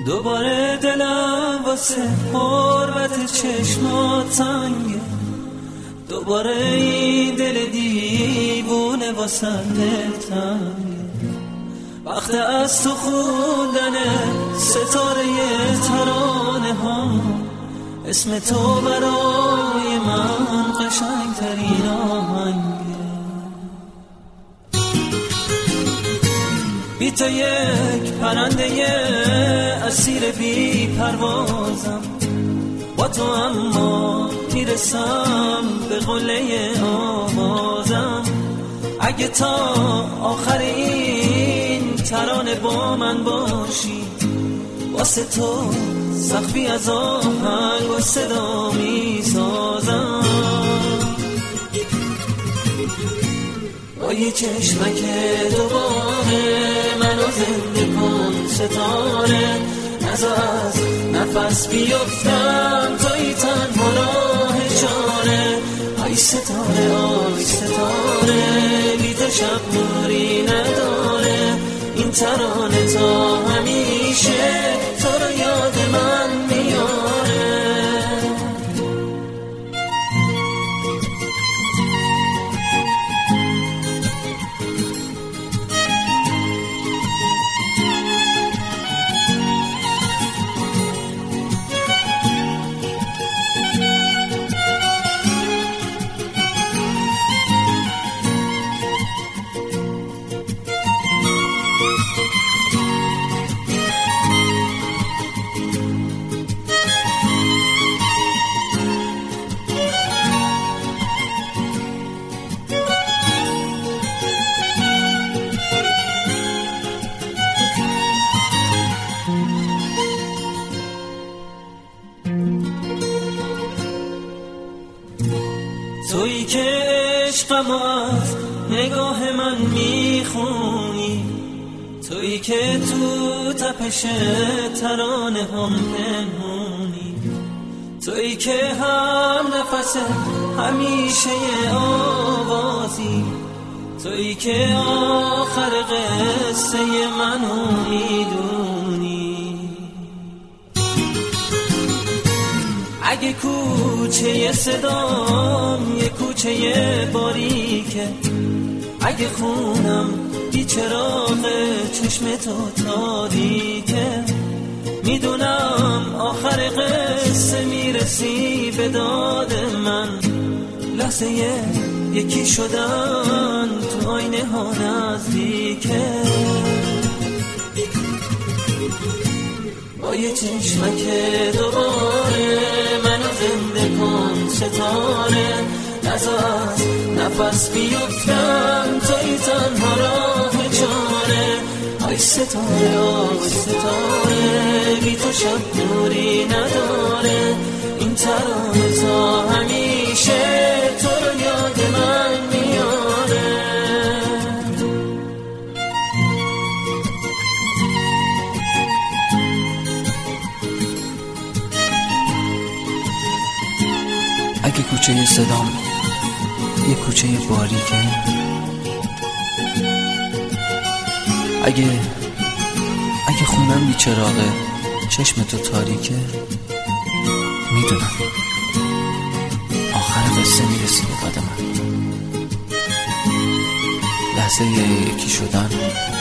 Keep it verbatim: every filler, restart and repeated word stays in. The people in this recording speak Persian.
دوباره دلم واسه حرمت چشمات تنگه، دوباره این دل دیوونه واسه دلتنگه. وقت از تو خوندن ستاره ترانه ها، اسم تو برای من قشنگ ترین آهنگه. بی تو یک پرنده اسیر بی پروازم، با تو اما میرسم به قله آوازم. اگه تا آخر این ترانه با من باشی، واسه تو سقفی از آهنگ و صدا میسازم. با یه چشمک دوباره منو زنده کن ستاره، نذار از نفس بیفتم توی تنها راه چاره. آی ستاره آی ستاره، بی تو شب نوری نداره. این ترانه تا همیشه تو رو یاد من میاره. تویی که عشقم از نگاه من میخونی، تویی که تو تپش ترانه هم پنهونی، تویی که هم نفس همیشه آوازی، تویی که آخر قصه منو میدونی. اگه کوچه صدام یه کوچه باریکه، اگه خونم بی چراغ چشم تو تاریکه، میدونم آخر قصه میرسی به داد من. لحظه یکی شدن تو آینه ها نزدیکه. با یه چشمک دوباره منو زنده کن ستاره، نذار از نفس بیفتم توی تنها راه چاره. آی ستاره آی ستاره، بی تو شب نوری نداره. این ترانه تا همیشه تو رو یاد من میاره. اگه کوچه صدام یه کوچه باریکه، اگه اگه خونم بی چراغه چشم تو تاریکه، میدونم آخر قصه میرسی به داد من. لحظه یکی شدن